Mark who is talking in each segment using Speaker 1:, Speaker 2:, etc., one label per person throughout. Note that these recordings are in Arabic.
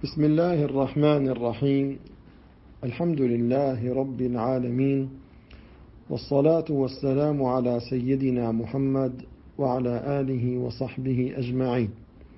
Speaker 1: بسم الله الرحمن الرحيم. الحمد لله رب العالمين، والصلاة والسلام على سيدنا محمد وعلى آله وصحبه أجمعين.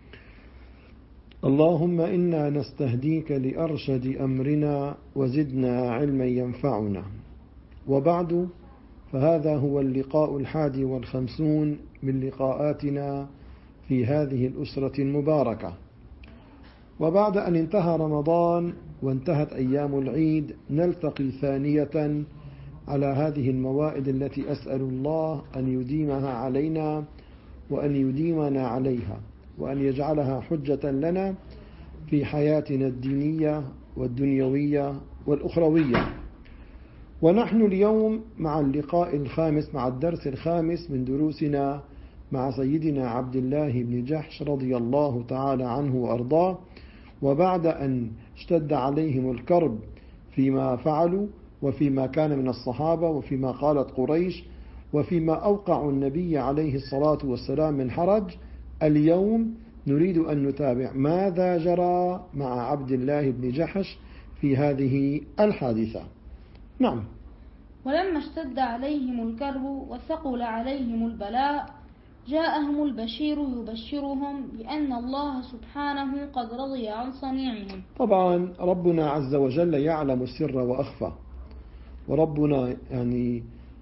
Speaker 1: اللهم إنا نستهديك لأرشد أمرنا وزدنا علما ينفعنا. وبعد، فهذا هو اللقاء 51 من لقاءاتنا في هذه الأسرة المباركة. وبعد أن انتهى رمضان وانتهت أيام العيد، نلتقي ثانية على هذه الموائد التي أسأل الله أن يديمها علينا وأن يديمنا عليها، وأن يجعلها حجة لنا في حياتنا الدينية والدنيوية والأخروية. ونحن اليوم مع اللقاء الخامس، مع الدرس الخامس من دروسنا مع سيدنا عبد الله بن جحش رضي الله تعالى عنه وأرضاه. وبعد أن اشتد عليهم الكرب فيما فعلوا وفيما كان من الصحابة وفيما قالت قريش وفيما أوقعوا النبي عليه الصلاة والسلام من حرج، اليوم نريد أن نتابع ماذا جرى مع عبد الله بن جحش في هذه الحادثة. نعم.
Speaker 2: ولما اشتد عليهم الكرب وثقل عليهم البلاء، جاءهم البشير يبشرهم بأن الله سبحانه قد رضي عن صنيعهم.
Speaker 1: طبعا ربنا عز وجل يعلم السر وأخفى، وربنا يعني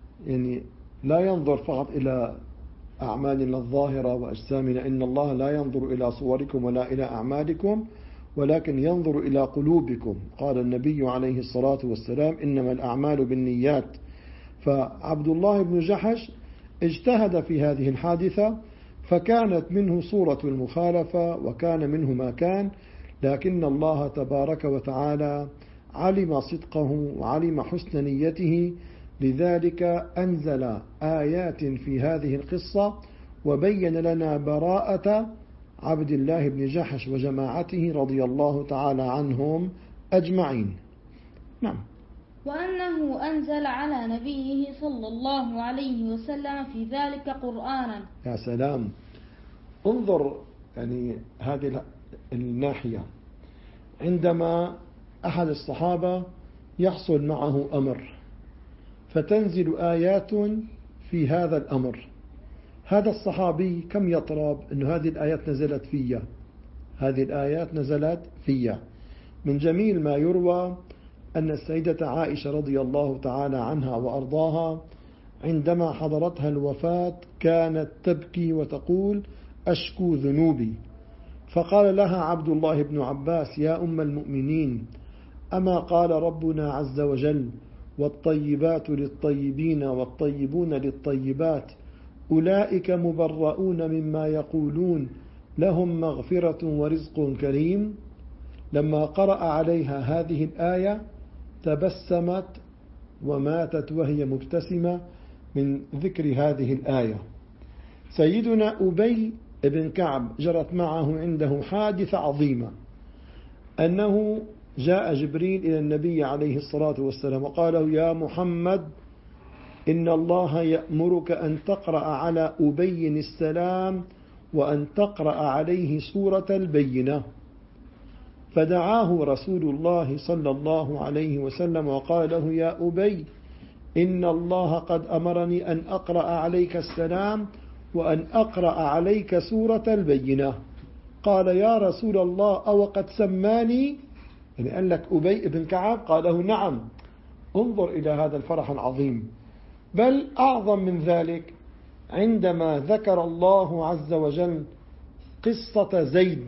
Speaker 1: لا ينظر فقط إلى أعمالنا الظاهرة وأجسامنا. إن الله لا ينظر إلى صوركم ولا إلى أعمالكم، ولكن ينظر إلى قلوبكم. قال النبي عليه الصلاة والسلام: إنما الأعمال بالنيات. فعبد الله بن جحش اجتهد في هذه الحادثة، فكانت منه صورة المخالفة وكان منه ما كان، لكن الله تبارك وتعالى علم صدقه وعلم حسن نيته، لذلك أنزل آيات في هذه القصة وبين لنا براءة عبد الله بن جحش وجماعته رضي الله تعالى عنهم أجمعين. نعم.
Speaker 2: وأنه أنزل على نبيه صلى الله عليه وسلم في ذلك قرآنا.
Speaker 1: يا سلام، انظر هذه الناحية. عندما أحد الصحابة يحصل معه أمر فتنزل آيات في هذا الأمر، هذا الصحابي كم يطرب أن هذه الآيات نزلت فيها، هذه الآيات نزلت فيها. من جميل ما يروى أن السيدة عائشة رضي الله تعالى عنها وأرضاها عندما حضرتها الوفاة كانت تبكي وتقول: أشكو ذنوبي. فقال لها عبد الله بن عباس: يا أم المؤمنين، أما قال ربنا عز وجل: والطيبات للطيبين والطيبون للطيبات أولئك مبرؤون مما يقولون لهم مغفرة ورزق كريم. لما قرأ عليها هذه الآية تبسمت وماتت وهي مبتسمة من ذكر هذه الآية. سيدنا أبي بن كعب جرت معه عنده حادثة عظيمة، أنه جاء جبريل إلى النبي عليه الصلاة والسلام وقال له: يا محمد، إن الله يأمرك أن تقرأ على أبي السلام وأن تقرأ عليه سورة البينة. فدعاه رسول الله صلى الله عليه وسلم وقال له: يا أبي، إن الله قد أمرني أن أقرأ عليك السلام وأن أقرأ عليك سورة البينة. قال: يا رسول الله، أو قد سماني؟ قال لك أبي بن كعب؟ قال له: نعم. انظر إلى هذا الفرح العظيم. بل أعظم من ذلك، عندما ذكر الله عز وجل قصة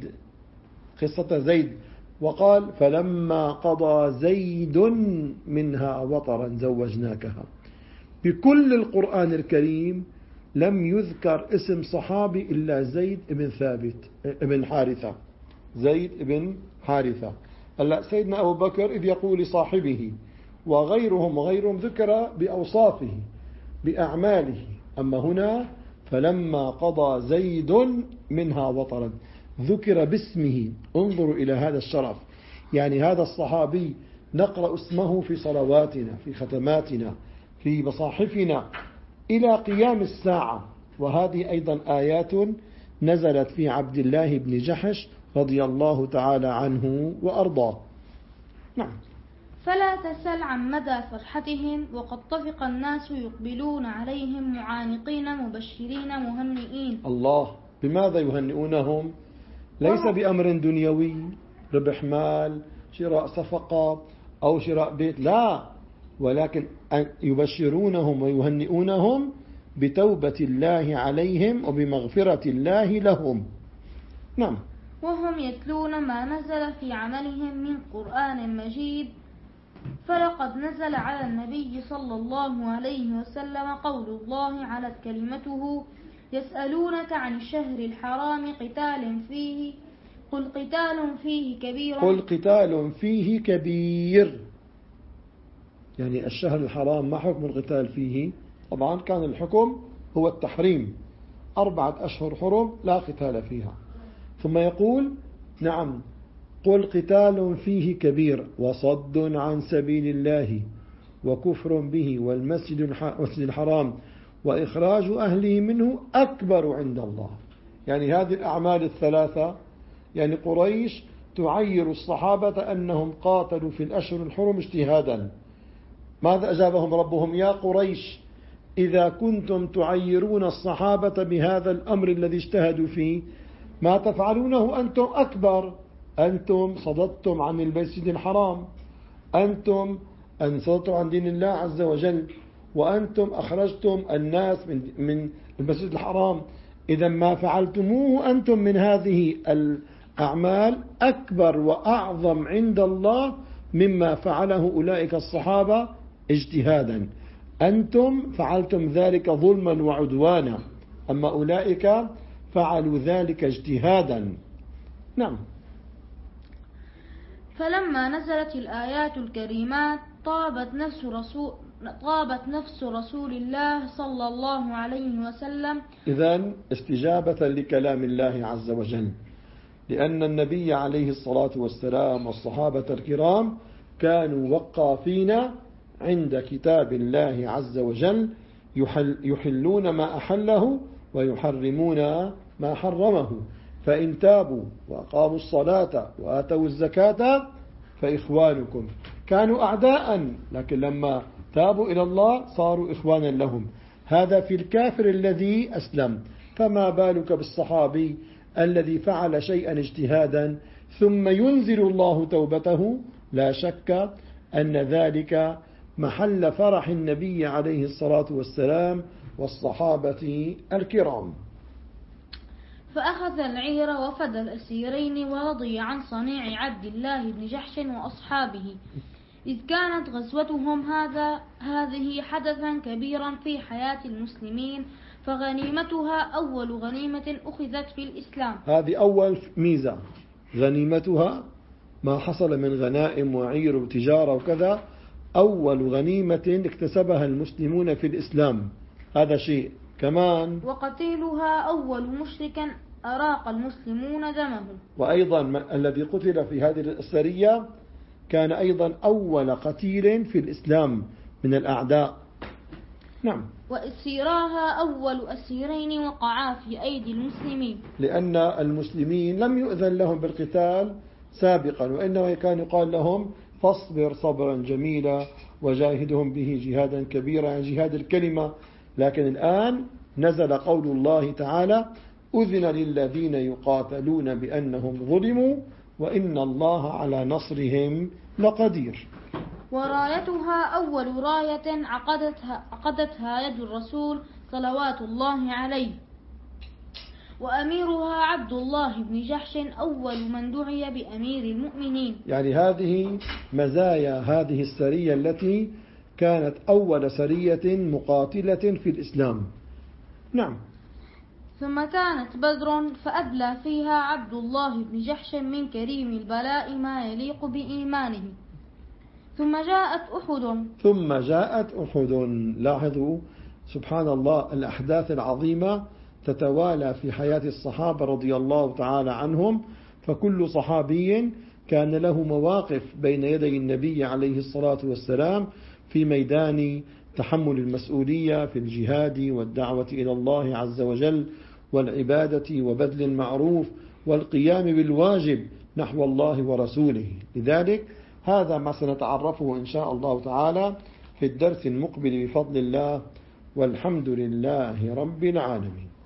Speaker 1: زيد وقال: فلما قضى زيد منها وطرا زوجناكها. بكل القرآن الكريم لم يذكر اسم صحابي إلا زيد بن حارثة. زيد بن حارثة. هلا سيدنا أبو بكر إذ يقول لصاحبه وغيرهم ذكر بأوصافه بأعماله، أما هنا فلما قضى زيد منها وطرا ذكر باسمه. انظروا إلى هذا الشرف. هذا الصحابي نقرأ اسمه في صلواتنا، في ختماتنا، في مصاحفنا إلى قيام الساعة. وهذه أيضا آيات نزلت في عبد الله بن جحش رضي الله تعالى عنه وأرضاه. نعم.
Speaker 2: فلا تسل عن مدى فرحتهم، وقد طفق الناس يقبلون عليهم معانقين مبشرين مهنئين.
Speaker 1: الله، بماذا يهنئونهم؟ ليس بأمر دنيوي، ربح مال، شراء صفقة أو شراء بيت، لا، ولكن يبشرونهم ويهنئونهم بتوبة الله عليهم وبمغفرة الله لهم. نعم.
Speaker 2: وهم يتلون ما نزل في عملهم من قرآن مجيد. فلقد نزل على النبي صلى الله عليه وسلم قول الله علت كلمته: يسألونك عن الشهر الحرام قتال فيه قل قتال فيه كبير.
Speaker 1: قل قتال فيه كبير، يعني الشهر الحرام ما حكم القتال فيه؟ طبعا كان الحكم هو التحريم، 4 أشهر حرم لا قتال فيها. ثم يقول: نعم، قل قتال فيه كبير وصد عن سبيل الله وكفر به والمسجد الحرام وإخراج أهله منه أكبر عند الله. يعني هذه الأعمال الثلاثة، يعني قريش تعير الصحابة أنهم قاتلوا في الأشهر الحرم اجتهادا. ماذا أجابهم ربهم؟ يا قريش، إذا كنتم تعيرون الصحابة بهذا الأمر الذي اجتهدوا فيه، ما تفعلونه أنتم أكبر. أنتم صددتم عن المسجد الحرام، أنتم صددتم عن دين الله عز وجل، وأنتم أخرجتم الناس من المسجد الحرام. إذا ما فعلتموه أنتم من هذه الأعمال أكبر وأعظم عند الله مما فعله أولئك الصحابة اجتهادا. أنتم فعلتم ذلك ظلما وعدوانا، أما أولئك فعلوا ذلك اجتهادا. نعم.
Speaker 2: فلما نزلت الآيات الكريمات طابت نفس رسول الله صلى الله عليه وسلم.
Speaker 1: إذن استجابة لكلام الله عز وجل، لأن النبي عليه الصلاة والسلام والصحابة الكرام كانوا وقافين عند كتاب الله عز وجل، يحلون ما أحله ويحرمون ما حرمه. فإن تابوا وأقاموا الصلاة وآتوا الزكاة فإخوانكم. كانوا أعداء، لكن لما تابوا إلى الله صاروا إخوانا لهم. هذا في الكافر الذي أسلم، فما بالك بالصحابي الذي فعل شيئا اجتهادا ثم ينزل الله توبته؟ لا شك أن ذلك محل فرح النبي عليه الصلاة والسلام والصحابة الكرام.
Speaker 2: فأخذ العير وفدى الأسيرين ورضي عن صنيع عبد الله بن جحش وأصحابه، إذ كانت غزوتهم هذه حدثا كبيرا في حياة المسلمين، فغنيمتها أول غنيمة أخذت في الإسلام.
Speaker 1: هذه أول ميزة، غنيمتها ما حصل من غنائم وعير وتجارة وكذا، أول غنيمة اكتسبها المسلمون في الإسلام، هذا شيء. كمان
Speaker 2: وقتيلها أول مشرك أراق المسلمون دمه.
Speaker 1: وأيضا الذي قتل في هذه السرية كان أيضا أول قتيل في الإسلام من الأعداء. نعم.
Speaker 2: وأسيراها أول أسيرين وقعا في أيدي المسلمين،
Speaker 1: لأن المسلمين لم يؤذن لهم بالقتال سابقا، وإنما كان يقال لهم: فاصبر صبرا جميلا وجاهدهم به جهادا كبيرا، يعني جهاد الكلمة. لكن الآن نزل قول الله تعالى: أذن للذين يقاتلون بأنهم ظلموا وإن الله على نصرهم لقدير.
Speaker 2: ورايتها أول راية عقدتها يد الرسول صلوات الله عليه، وأميرها عبد الله بن جحش أول من دعي بأمير المؤمنين.
Speaker 1: يعني هذه مزايا هذه السرية التي كانت أول سرية مقاتلة في الإسلام. نعم.
Speaker 2: ثم كانت بدر، فأدلى فيها عبد الله بن جحش من كريم البلاء ما يليق بإيمانه. ثم جاءت أحد. لاحظوا سبحان الله، الأحداث العظيمة تتوالى في حياة الصحابة رضي الله تعالى عنهم، فكل صحابي كان له مواقف بين يدي النبي عليه الصلاة والسلام في ميدان تحمل المسؤولية في الجهاد والدعوة إلى الله عز وجل والعبادة وبذل المعروف
Speaker 1: والقيام بالواجب نحو الله ورسوله. لذلك هذا ما سنتعرفه إن شاء الله تعالى في الدرس المقبل بفضل الله، والحمد لله رب العالمين.